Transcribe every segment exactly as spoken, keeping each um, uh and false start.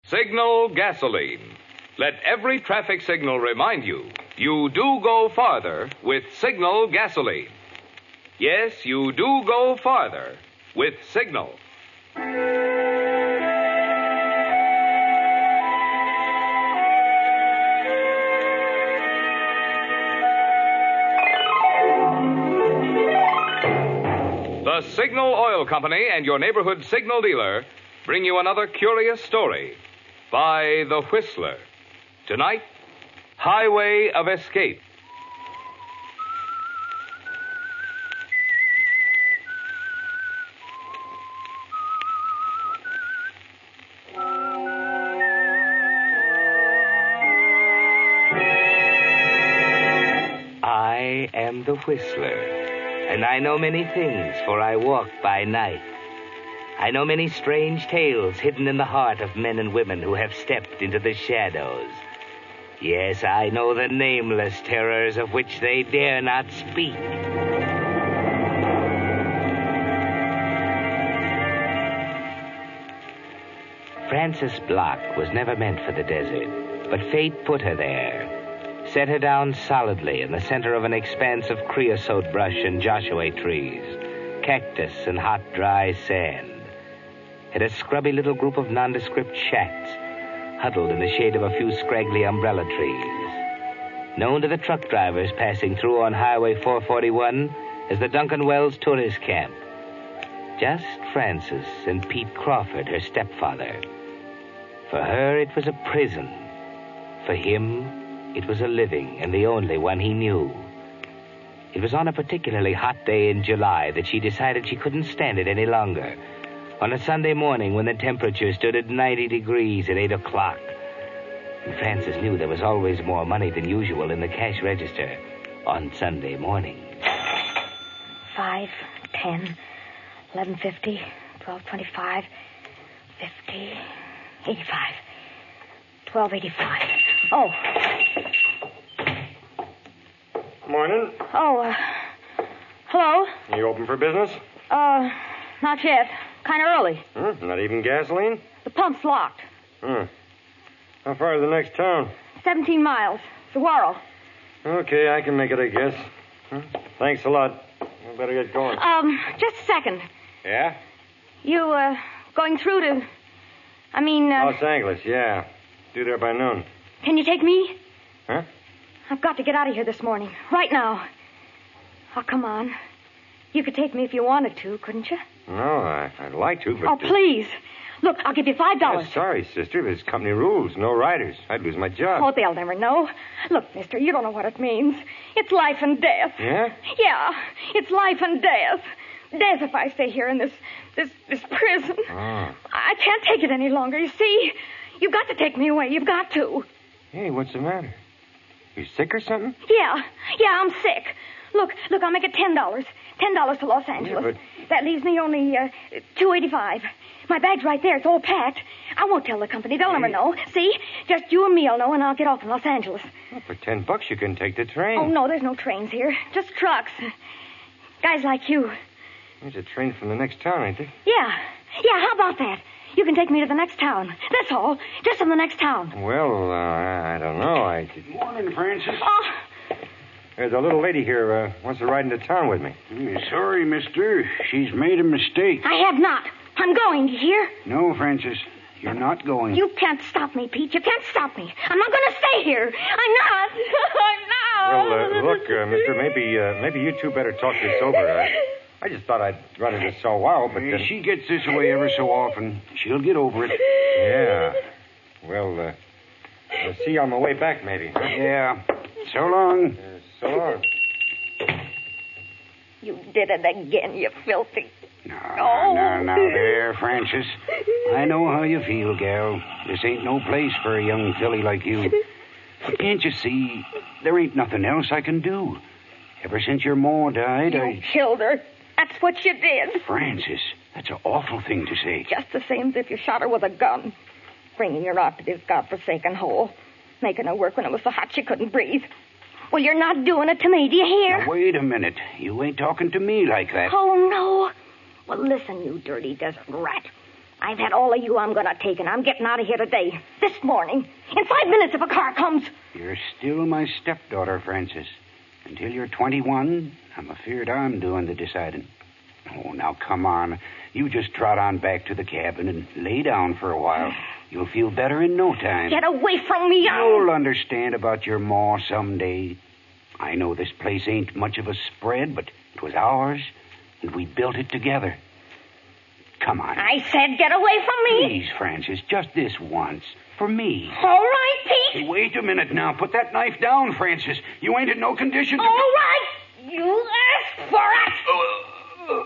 Signal gasoline. Let every traffic signal remind you, you do go farther with Signal gasoline. Yes, you do go farther with Signal. The Signal Oil Company and your neighborhood signal dealer bring you another curious story by The Whistler. Tonight, Highway of Escape. I am the Whistler, and I know many things, for I walk by night. I know many strange tales hidden in the heart of men and women who have stepped into the shadows. Yes, I know the nameless terrors of which they dare not speak. Frances Block was never meant for the desert, but fate put her there, set her down solidly in the center of an expanse of creosote brush and Joshua trees, cactus and hot, dry sand. At a scrubby little group of nondescript shacks, huddled in the shade of a few scraggly umbrella trees. Known to the truck drivers passing through on Highway four forty-one as the Duncan Wells Tourist Camp. Just Frances and Pete Crawford, her stepfather. For her, it was a prison. For him, it was a living and the only one he knew. It was on a particularly hot day in July that she decided she couldn't stand it any longer. On a Sunday morning when the temperature stood at ninety degrees at eight o'clock. And Frances knew there was always more money than usual in the cash register on Sunday morning. Five, ten, eleven fifty, twelve twenty-five, fifty, eighty-five, twelve eighty-five. Oh. Morning. Oh, uh, hello? You open for business? Uh, not yet. Kind of early. Hmm, not even gasoline? The pump's locked. Hmm. How far is the next town? Seventeen miles. Saguaro. Okay, I can make it, I guess. Hmm? Thanks a lot. I better get going. Um, just a second. Yeah? You, uh, going through to... I mean, uh... Los Angeles, yeah. Due there by noon. Can you take me? Huh? I've got to get out of here this morning. Right now. Oh, come on. You could take me if you wanted to, couldn't you? No, I, I'd like to, but... Oh, please. Look, I'll give you five dollars. Yeah, sorry, sister. There's company rules. No riders. I'd lose my job. Oh, they'll never know. Look, mister, you don't know what it means. It's life and death. Yeah? Yeah, it's life and death. Death if I stay here in this, this, this prison. Oh. I can't take it any longer, you see. You've got to take me away. You've got to. Hey, what's the matter? You sick or something? Yeah, yeah, I'm sick. Look, look, I'll make it ten dollars. Ten dollars to Los Angeles. Yeah, but... That leaves me only uh, two eighty-five. My bag's right there. It's all packed. I won't tell the company. They'll Hey. never know. See? Just you and me'll know, and I'll get off in Los Angeles. Well, for ten bucks, you can take the train. Oh, no, there's no trains here. Just trucks. Guys like you. There's a train from the next town, ain't there? Yeah. Yeah, how about that? You can take me to the next town. That's all. Just in the next town. Well, uh, I don't know. I... Morning, Francis. Oh, There's a little lady here uh, wants to ride into town with me. Mm, Sorry, mister. She's made a mistake. I have not. I'm going, do you hear? No, Francis. You're not going. You can't stop me, Pete. You can't stop me. I'm not going to stay here. I'm not. I'm not. Well, uh, look, uh, mister, maybe uh, maybe you two better talk this over. I, I just thought I'd run into Saguaro, but... Uh, Uh, she gets this way ever so often. She'll get over it. Yeah. Well, uh, I'll see you on my way back, maybe. Huh? Yeah. So long. Uh, so long. You did it again, you filthy... No, Oh. no, no, there, Francis. I know how you feel, gal. This ain't no place for a young filly like you. But can't you see, there ain't nothing else I can do. Ever since your ma died, You I... killed her. That's what you did. Francis, that's an awful thing to say. Just the same as if you shot her with a gun. Bringing her out to this godforsaken hole. Making her work when it was so hot she couldn't breathe. Well, you're not doing it to me, do you hear? Now, wait a minute. You ain't talking to me like that. Oh, no. Well, listen, you dirty desert rat. I've had all of you I'm going to take, and I'm getting out of here today. This morning. In five minutes if a car comes. You're still my stepdaughter, Francis. Until you're twenty-one, I'm afeard I'm doing the deciding. Oh, now come on. You just trot on back to the cabin and lay down for a while. You'll feel better in no time. Get away from me. You'll understand about your ma someday. I know this place ain't much of a spread, but it was ours, and we built it together. Come on. I said get away from me. Please, Francis, just this once. For me. All right, Pete. Hey, wait a minute now. Put that knife down, Francis. You ain't in no condition to... All right. You asked for it.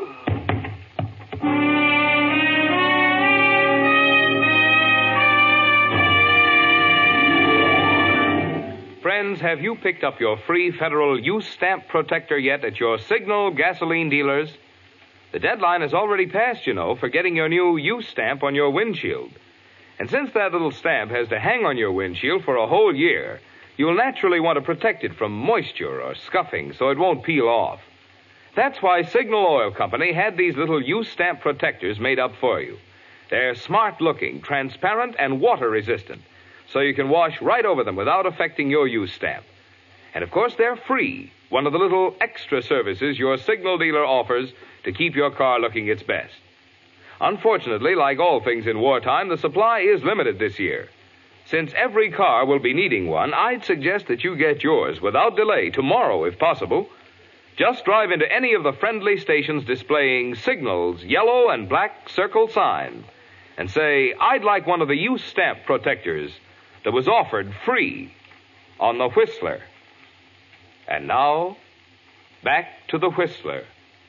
Friends, have you picked up your free federal use stamp protector yet at your Signal gasoline dealers? The deadline has already passed, you know, for getting your new use stamp on your windshield. And since that little stamp has to hang on your windshield for a whole year, you'll naturally want to protect it from moisture or scuffing so it won't peel off. That's why Signal Oil Company had these little use stamp protectors made up for you. They're smart-looking, transparent, and water-resistant, so you can wash right over them without affecting your use stamp. And, of course, they're free, one of the little extra services your Signal dealer offers to keep your car looking its best. Unfortunately, like all things in wartime, the supply is limited this year. Since every car will be needing one, I'd suggest that you get yours without delay tomorrow, if possible. Just drive into any of the friendly stations displaying Signal's yellow and black circle sign and say, I'd like one of the use stamp protectors that was offered free on the Whistler. And now, back to the Whistler.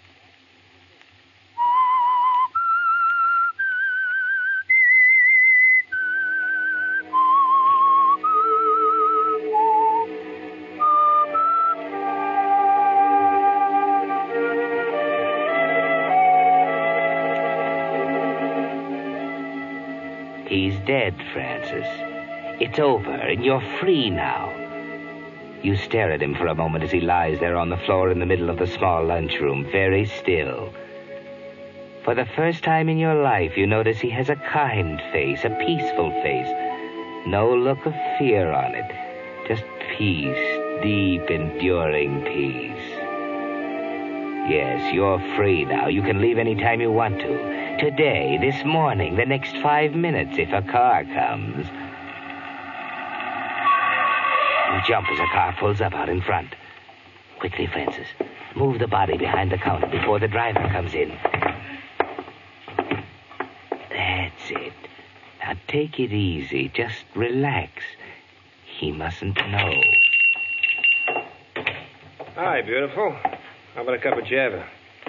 He's dead, Francis. It's over, and you're free now. You stare at him for a moment as he lies there on the floor in the middle of the small lunchroom, very still. For the first time in your life, you notice he has a kind face, a peaceful face. No look of fear on it. Just peace, deep, enduring peace. Yes, you're free now. You can leave any time you want to. Today, this morning, the next five minutes, if a car comes. You jump as a car pulls up out in front. Quickly, Francis. Move the body behind the counter before the driver comes in. That's it. Now take it easy. Just relax. He mustn't know. Hi, beautiful. How about a cup of Java?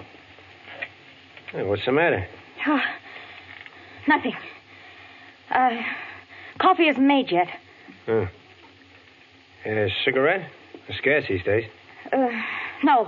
Hey, what's the matter? Oh, nothing. Uh, coffee isn't made yet. Huh. A cigarette? It's scarce these days. Uh, no.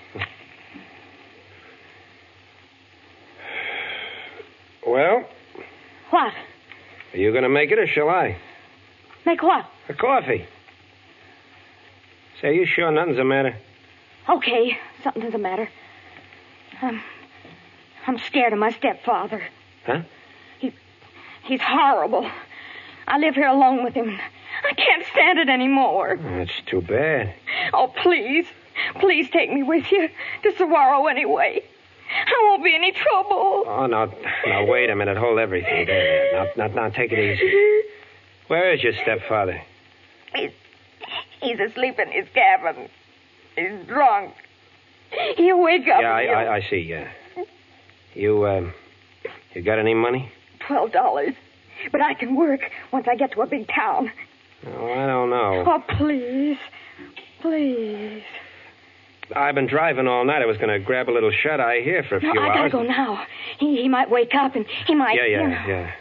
Well? What? Are you going to make it or shall I? Make what? A coffee. Say, are you sure nothing's the matter? Okay, something's the matter. Um, I'm scared of my stepfather. Huh? He, he's horrible. I live here alone with him. I can't stand it anymore. Oh, that's too bad. Oh, please. Please take me with you to Saguaro anyway. I won't be any trouble. Oh, now, now, wait a minute. Hold everything there. Now, now, now, take it easy. Where is your stepfather? He's, he's asleep in his cabin. He's drunk. He'll wake up. Yeah, I, I, I see, yeah. You, um, you got any money? Twelve dollars. But I can work once I get to a big town. Oh, I don't know. Oh, please. Please. I've been driving all night. I was going to grab a little shut-eye here for a No, few I hours. gotta go now. He, he might wake up and he might... Yeah, you yeah, know. yeah.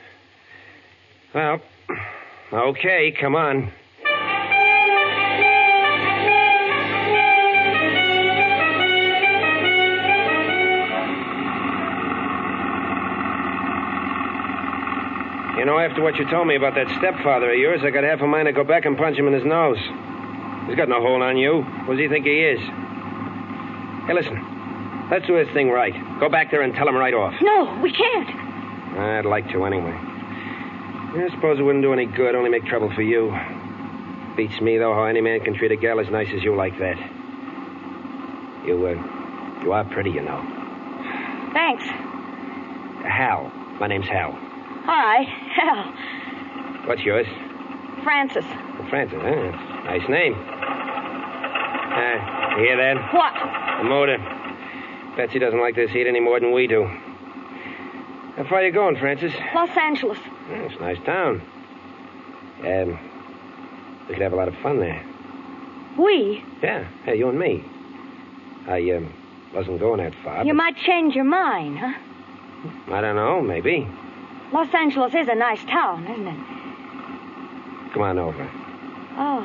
Well, okay, come on. You know, after what you told me about that stepfather of yours, I got half a mind to go back and punch him in his nose. He's got no hold on you. What does he think he is? Hey, listen. Let's do this thing right. Go back there and tell him right off. No, we can't. I'd like to, anyway. I suppose it wouldn't do any good, only make trouble for you. Beats me, though, how any man can treat a gal as nice as you like that. You, uh, you are pretty, you know. Thanks. Hal. My name's Hal. Hi, Hal. What's yours? Francis. Oh, Francis, huh? Nice name. Uh, you hear that? What? The motor. Betsy doesn't like this heat any more than we do. How far are you going, Francis? Los Angeles. Oh, it's a nice town. Um, we could have a lot of fun there. We? Yeah, hey, you and me. I, um, wasn't going that far. You but... might change your mind, huh? I don't know, maybe. Los Angeles is a nice town, isn't it? Come on over. Oh.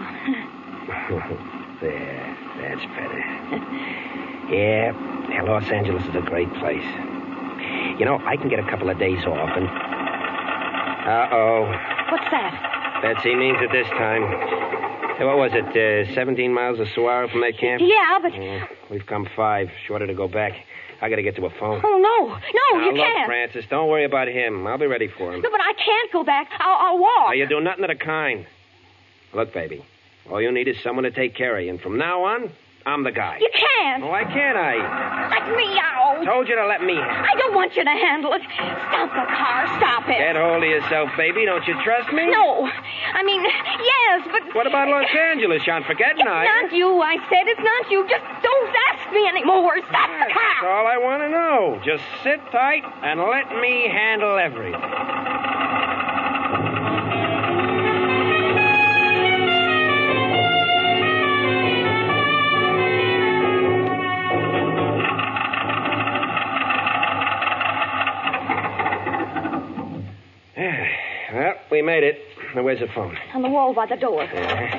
There, that's better. Yeah, yeah, Los Angeles is a great place. You know, I can get a couple of days off and... Uh-oh. What's that? Betsy means it this time. Hey, what was it, uh, seventeen miles of Saguaro from that camp? Yeah, but... Yeah, we've come five. Shorter to go back. I gotta get to a phone. Oh, no. No, now, you look, can't. Francis, don't worry about him. I'll be ready for him. No, but I can't go back. I'll, I'll walk. Now, you do nothing of the kind. Look, baby, all you need is someone to take care of you. And from now on, I'm the guy. You can't. Oh, why can't I? Let me out. Told you to let me. I don't want you to handle it. Stop the car. Stop it. Get hold of yourself, baby. Don't you trust me? No. I mean, yes, but... What about Los Angeles? You aren't forgetting, It's are you? not you, I said. It's not you. Just don't ask me anymore. Stop the That's car. all I want to know. Just sit tight and let me handle everything. Well, we made it. Now, where's the phone? On the wall by the door. Yeah.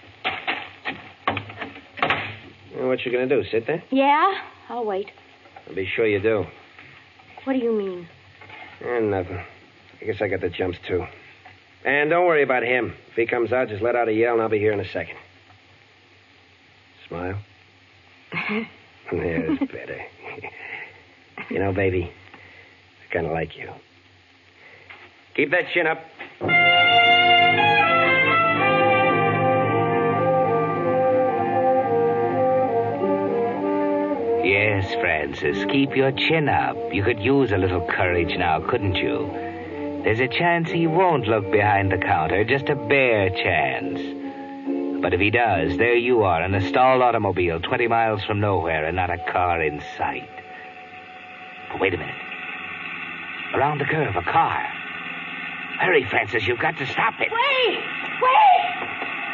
Well, what you gonna do? Sit there? Yeah? I'll wait. I'll be sure you do. What do you mean? Eh, nothing. I guess I got the jumps, too. And don't worry about him. If he comes out, just let out a yell, and I'll be here in a second. Smile. There's better. You know, baby, I kind of like you. Keep that chin up. Yes, Francis, keep your chin up. You could use a little courage now, couldn't you? There's a chance he won't look behind the counter, just a bare chance. But if he does, there you are in a stalled automobile twenty miles from nowhere and not a car in sight. But wait a minute. Around the curve, a car. Hurry, Francis, you've got to stop it. Wait! Wait!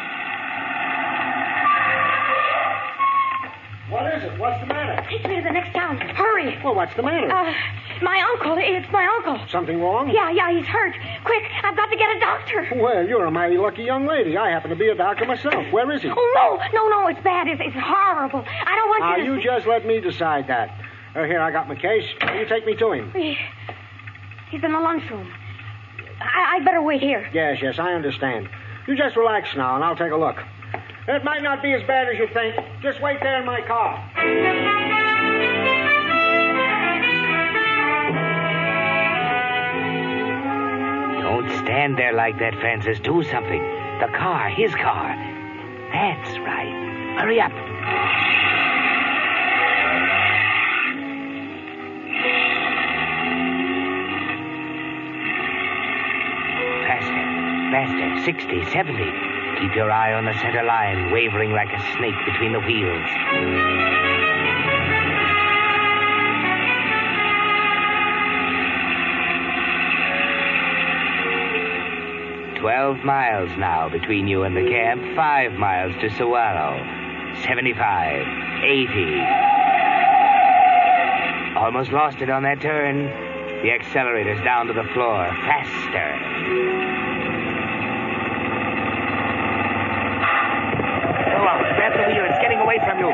What is it? What's the matter? Take me to the next town. Hurry. Well, what's the matter? Uh, my uncle. It's my uncle. Something wrong? Yeah, yeah, he's hurt. Quick, I've got to get a doctor. Well, you're a mighty lucky young lady. I happen to be a doctor myself. Where is he? Oh, no, no, no, it's bad. It's, it's horrible. I don't want Now, you to... you just let me decide that. Uh, here, I got my case. You take me to him. He- He's in the lunchroom. I, I'd better wait here. Yes, yes, I understand. You just relax now, and I'll take a look. It might not be as bad as you think. Just wait there in my car. Don't stand there like that, Francis. Do something. The car, his car. That's right. Hurry up. Faster, faster. sixty, seventy. Keep your eye on the center line, wavering like a snake between the wheels. Twelve miles now between you and the camp. Five miles to Saguaro. Seventy-five. Eighty. Almost lost it on that turn. The accelerator's down to the floor. Faster. Go out. Grab the wheel. It's getting away from you.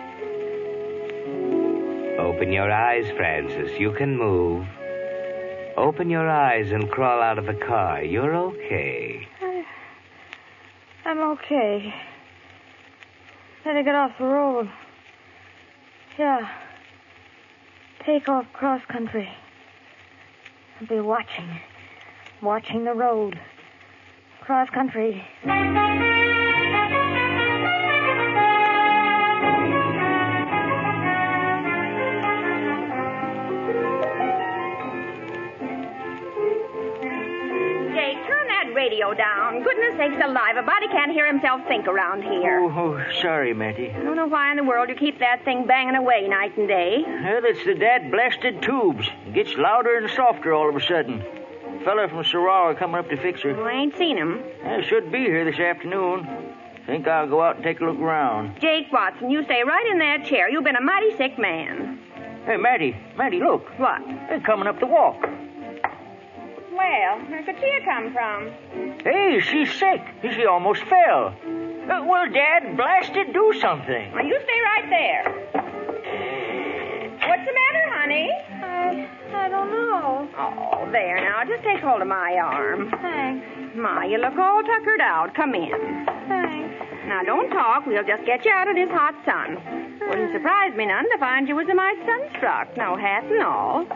Open your eyes, Francis. You can move. Open your eyes and crawl out of the car. You're okay. I, I'm okay. Better get off the road. Yeah. Take off cross country. I'll be watching. Watching the road. Cross country. Radio down. Goodness sakes alive, a body can't hear himself think around here. Oh, oh, sorry, Matty. I don't know why in the world you keep that thing banging away night and day. Well, it's the dad-blasted tubes. It gets louder and softer all of a sudden. Fella from Sarawak coming up to fix her. Well, I ain't seen him. I should be here this afternoon. Think I'll go out and take a look around. Jake Watson, you stay right in that chair. You've been a mighty sick man. Hey, Matty, Matty, look. What? They're coming up the walk. Well, where could she have come from? Hey, she's sick. She almost fell. Uh, well, Dad, blasted, do something. Well, you stay right there. What's the matter, honey? I, I don't know. Oh, there now. Just take hold of my arm. Thanks. Ma, you look all tuckered out. Come in. Thanks. Now, don't talk. We'll just get you out of this hot sun. Wouldn't surprise me none to find you was a mite sunstruck. No hat and all.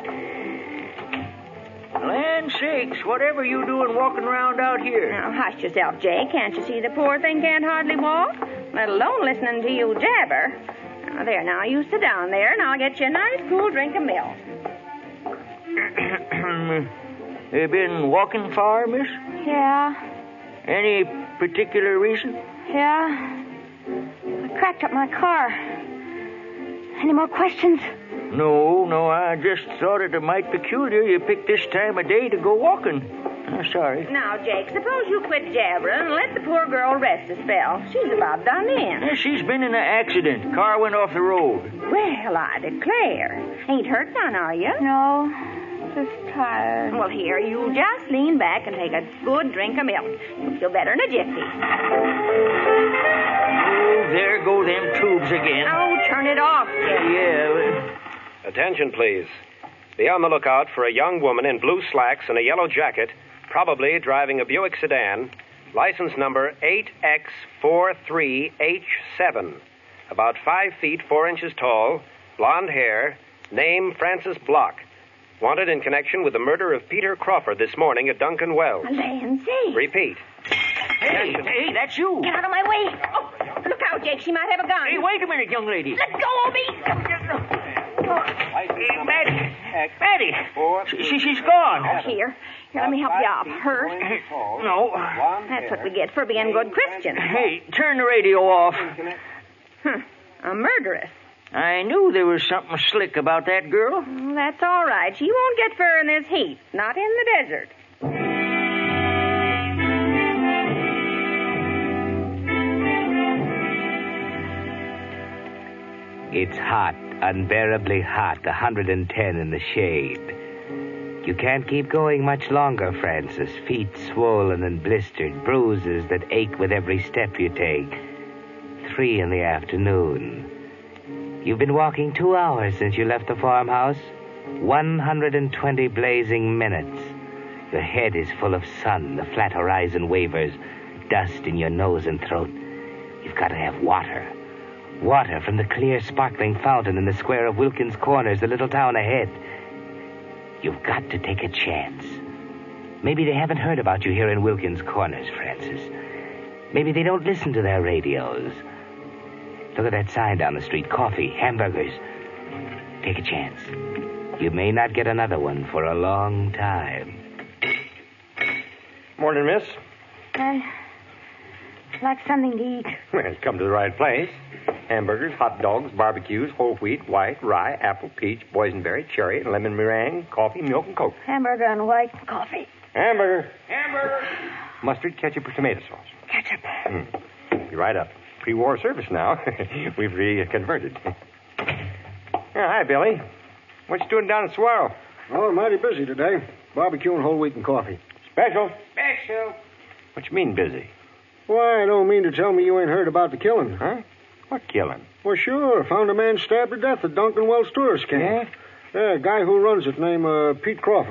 Land sakes, whatever you doing walking around out here? Now, hush yourself, Jake. Can't you see the poor thing can't hardly walk? Let alone listening to you jabber. Now, there, now, you sit down there, and I'll get you a nice cool drink of milk. You been walking far, miss? Yeah. Any particular reason? Yeah. I cracked up my car. Any more questions? No, no, I just thought it a mite peculiar you picked this time of day to go walking. I'm sorry. Now, Jake, suppose you quit jabbering and let the poor girl rest a spell. She's about done in. Yeah, she's been in an accident. Car went off the road. Well, I declare. Ain't hurt none, are you? No, just tired. Well, here, you just lean back and take a good drink of milk. You'll feel better in a jiffy. Oh, there go them tubes again. Oh, turn it off, Jake. Yeah. Attention, please. Be on the lookout for a young woman in blue slacks and a yellow jacket, probably driving a Buick sedan, license number eight X four three H seven, about five feet four inches tall, blonde hair, name Frances Block. Wanted in connection with the murder of Peter Crawford this morning at Duncan Wells. Lancy. Repeat. Hey, hey, that's you. Get out of my way. Oh, look out, Jake. She might have a gun. Hey, wait a minute, young lady. Let go of me. Hey, Maddie. Maddie. She, she's gone. Oh, here. Here, let me help you out. Hurt? No. That's what we get for being good Christians. Hey, turn the radio off. Huh. A murderess. I knew there was something slick about that girl. Well, that's all right. She won't get fur in this heat. Not in the desert. It's hot, unbearably hot, one hundred ten in the shade. You can't keep going much longer, Francis. Feet swollen and blistered, bruises that ache with every step you take. Three in the afternoon. You've been walking two hours since you left the farmhouse. one hundred twenty blazing minutes. Your head is full of sun. The flat horizon wavers. Dust in your nose and throat. You've got to have water. Water from the clear, sparkling fountain in the square of Wilkins Corners, the little town ahead. You've got to take a chance. Maybe they haven't heard about you here in Wilkins Corners, Francis. Maybe they don't listen to their radios. Look at that sign down the street. Coffee, hamburgers. Take a chance. You may not get another one for a long time. Morning, miss. I'd like something to eat. Well, you come to the right place. Hamburgers, hot dogs, barbecues, whole wheat, white, rye, apple, peach, boysenberry, cherry, and lemon meringue, coffee, milk, and coke. Hamburger and white coffee. Hamburger. Hamburger. Mustard, ketchup, or tomato sauce? Ketchup. Mm. You're right up. Pre-war service now. We've reconverted. Yeah, hi, Billy. What you doing down at Swirl? Oh, mighty busy today. Barbecue and whole wheat and coffee. Special. Special. What you mean busy? Why, I don't mean to tell me you ain't heard about the killing. Huh? What killing? Well, sure. Found a man stabbed to death at Duncan Wells tourist camp. Yeah? Yeah, a guy who runs it named uh, Pete Crawford.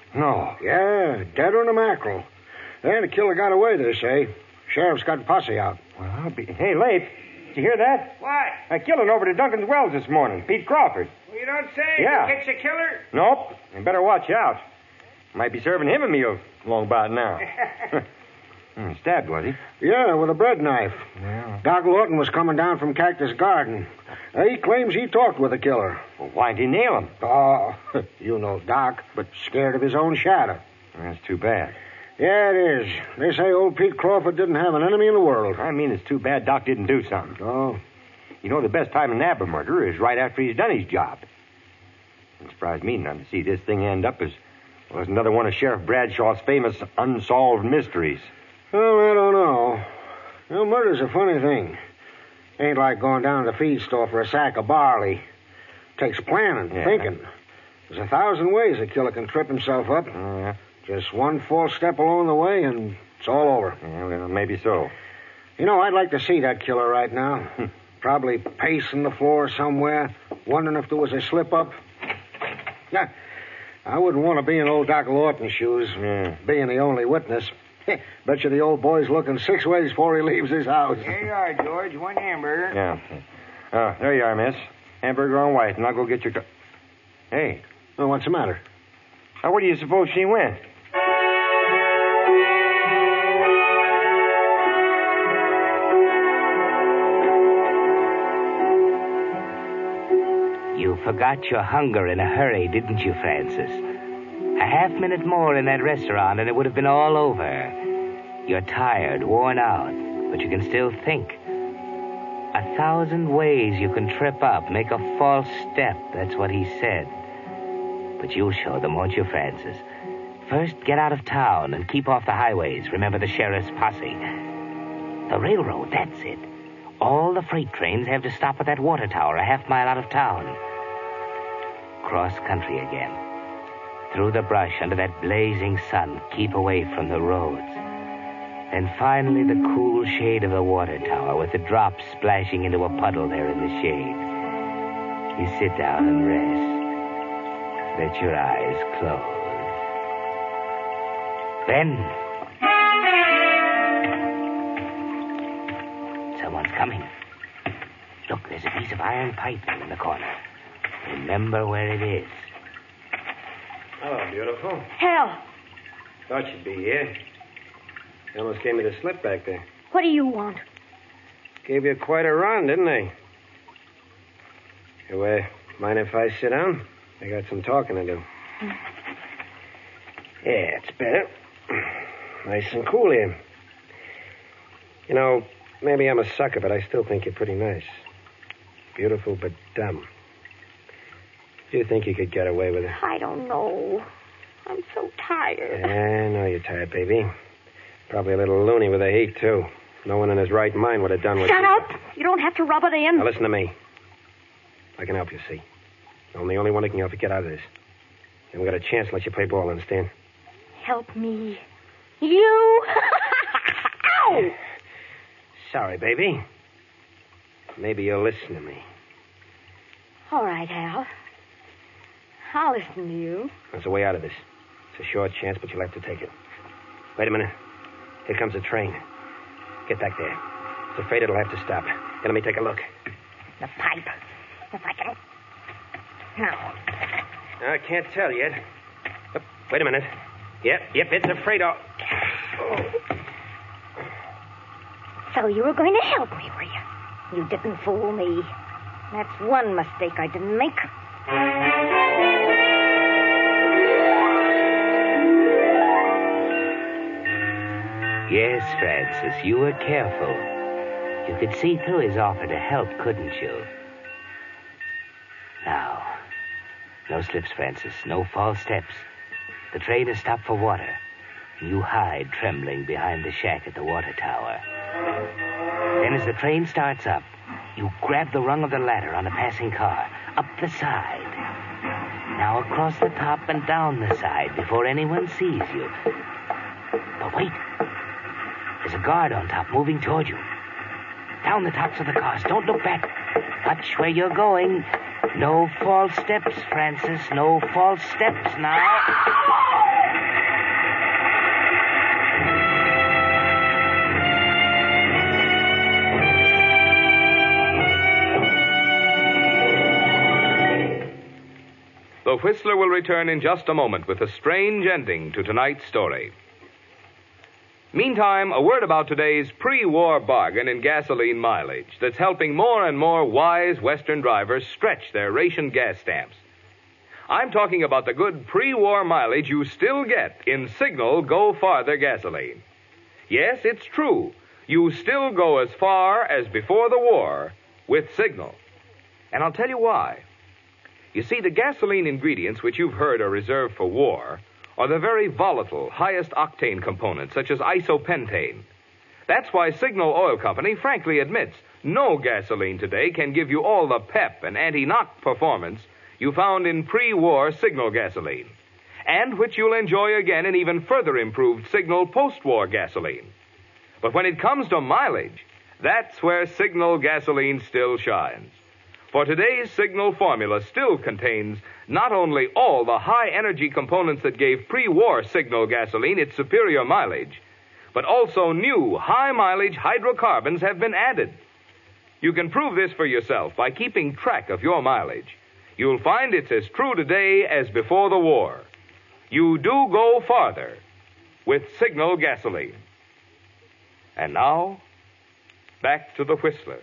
No. Yeah, deader than a mackerel. And the killer got away, they say. Sheriff's got posse out. Well, I'll be... Hey, Leif, did you hear that? What? A killing over to Duncan's Wells this morning. Pete Crawford. Well, you don't say. Yeah. You catch a killer? Nope. You better watch out. Might be serving him a meal long about now. hmm, stabbed, was he? Yeah, with a bread knife. Yeah. Doc Lawton was coming down from Cactus Garden. Uh, he claims he talked with the killer. Well, why'd he nail him? Oh, you know Doc, but scared of his own shadow. That's too bad. Yeah, it is. They say old Pete Crawford didn't have an enemy in the world. I mean, it's too bad Doc didn't do something. Oh. You know, the best time to nab a murderer is right after he's done his job. It surprised me none to see this thing end up as, well, as another one of Sheriff Bradshaw's famous unsolved mysteries. Well, I don't know. You know, murder's a funny thing. Ain't like going down to the feed store for a sack of barley. Takes planning, Yeah. thinking. There's a thousand ways a killer can trip himself up. Oh, yeah? Just one false step along the way, and it's all over. Yeah, well, maybe so. You know, I'd like to see that killer right now. Probably pacing the floor somewhere, wondering if there was a slip-up. Yeah, I wouldn't want to be in old Doc Lawton's shoes, Yeah. being the only witness. Bet you the old boy's looking six ways before he leaves his house. Here you are, George. One hamburger. Yeah. Oh, there you are, miss. Hamburger on white, and I'll go get your... Co- hey. Well, what's the matter? Now, where do you suppose she went? You forgot your hunger in a hurry, didn't you, Francis? A half minute more in that restaurant and it would have been all over. You're tired, worn out, but you can still think. A thousand ways you can trip up, make a false step, that's what he said. But you'll show them, won't you, Francis? First, get out of town and keep off the highways. Remember the sheriff's posse. The railroad, that's it. All the freight trains have to stop at that water tower a half mile out of town. Cross country again. Through the brush under that blazing sun. Keep away from the roads. And finally the cool shade of the water tower with the drops splashing into a puddle there in the shade. You sit down and rest. Let your eyes close. Then... someone's coming. Look, there's a piece of iron pipe in the corner. Remember where it is. Hello, beautiful. Hal, Thought you'd be here. You almost gave me the slip back there. what do you want? Gave you quite a run, didn't they? You, uh, mind if I sit down? I got some talking to do. Yeah, it's better. Nice and cool here. You know, maybe I'm a sucker, but I still think you're pretty nice. Beautiful, but dumb. Do you think you could get away with it? I don't know. I'm so tired. I know you're tired, baby. Probably a little loony with the heat, too. No one in his right mind would have done what Shut you... up! You don't have to rub it in. Now, listen to me. I can help you, see? I'm the only one that can help you get out of this. And we got a chance to let you play ball, understand? Help me. You? Ow! Sorry, baby. Maybe you'll listen to me. All right, Hal. I'll listen to you. There's a way out of this. It's a short chance, but you'll have to take it. Wait a minute. Here comes a train. Get back there. It's afraid it'll have to stop. Then let me take a look. The pipe. If I can... Now. I can't tell yet. Oh, wait a minute. Yep, yep, it's afraid of... Oh. So you were going to help me, were you? You didn't fool me. That's one mistake I didn't make. Yes, Francis, you were careful. You could see through his offer to help, couldn't you? Now, no slips, Francis. No false steps. The train has stopped for water. You hide, trembling, behind the shack at the water tower. Then as the train starts up, you grab the rung of the ladder on a passing car, up the side. Now across the top and down the side before anyone sees you. But wait. There's a guard on top moving toward you. Down the tops of the cars. Don't look back. Watch where you're going. No false steps, Francis. No false steps now. The Whistler will return in just a moment with a strange ending to tonight's story. Meantime, a word about today's pre-war bargain in gasoline mileage that's helping more and more wise Western drivers stretch their ration gas stamps. I'm talking about the good pre-war mileage you still get in Signal Go Farther gasoline. Yes, it's true. You still go as far as before the war with Signal. And I'll tell you why. You see, the gasoline ingredients which you've heard are reserved for war are the very volatile, highest octane components, such as isopentane. That's why Signal Oil Company frankly admits no gasoline today can give you all the pep and anti-knock performance you found in pre-war Signal gasoline, and which you'll enjoy again in even further improved Signal post-war gasoline. But when it comes to mileage, that's where Signal gasoline still shines. For today's Signal formula still contains not only all the high-energy components that gave pre-war Signal gasoline its superior mileage, but also new high-mileage hydrocarbons have been added. You can prove this for yourself by keeping track of your mileage. You'll find it's as true today as before the war. You do go farther with Signal gasoline. And now, back to the Whistler.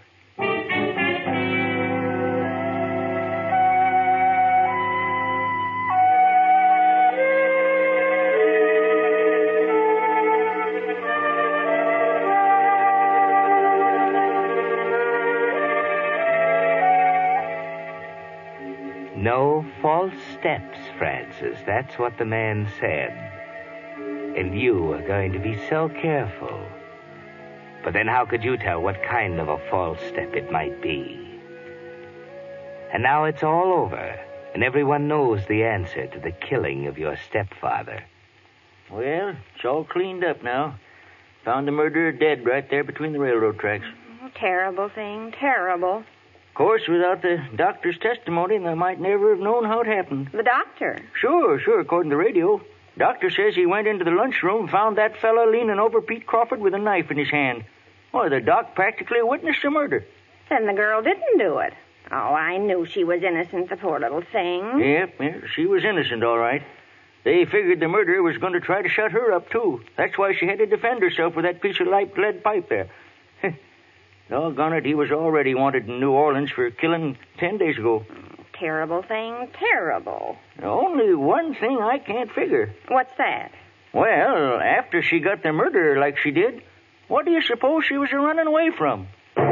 No false steps, Francis. That's what the man said. And you are going to be so careful. But then how could you tell what kind of a false step it might be? And now it's all over, and everyone knows the answer to the killing of your stepfather. Well, it's all cleaned up now. Found the murderer dead right there between the railroad tracks. Oh, terrible thing, terrible. Of course, without the doctor's testimony, they might never have known how it happened. The doctor? Sure, sure, according to the radio. Doctor says he went into the lunchroom and found that fella leaning over Pete Crawford with a knife in his hand. Why, the doc practically witnessed the murder. Then the girl didn't do it. Oh, I knew she was innocent, the poor little thing. Yep, yeah, she was innocent, all right. They figured the murderer was going to try to shut her up, too. That's why she had to defend herself with that piece of light lead pipe there. Doggone it, he was already wanted in New Orleans for killing ten days ago. Oh, terrible thing, terrible. Only one thing I can't figure. What's that? Well, after she got the murderer like she did, what do you suppose she was running away from?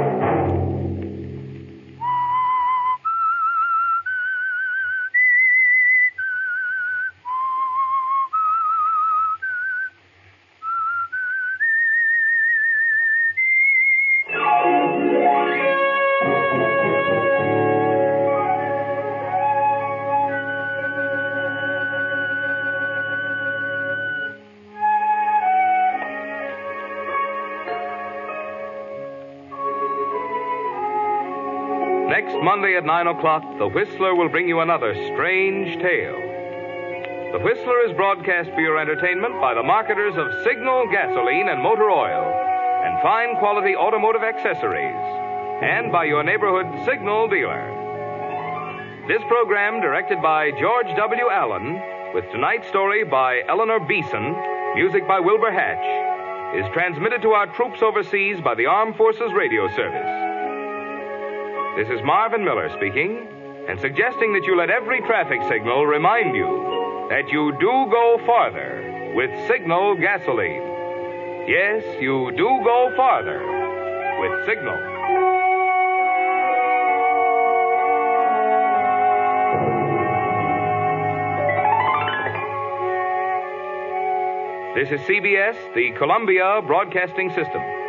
Next Monday at nine o'clock, The Whistler will bring you another strange tale. The Whistler is broadcast for your entertainment by the marketers of Signal gasoline and motor oil and fine quality automotive accessories, and by your neighborhood Signal dealer. This program, directed by George W. Allen, with tonight's story by Eleanor Beeson, music by Wilbur Hatch, is transmitted to our troops overseas by the Armed Forces Radio Service. This is Marvin Miller speaking, and suggesting that you let every traffic signal remind you that you do go farther with Signal gasoline. Yes, you do go farther with Signal. This is C B S, the Columbia Broadcasting System.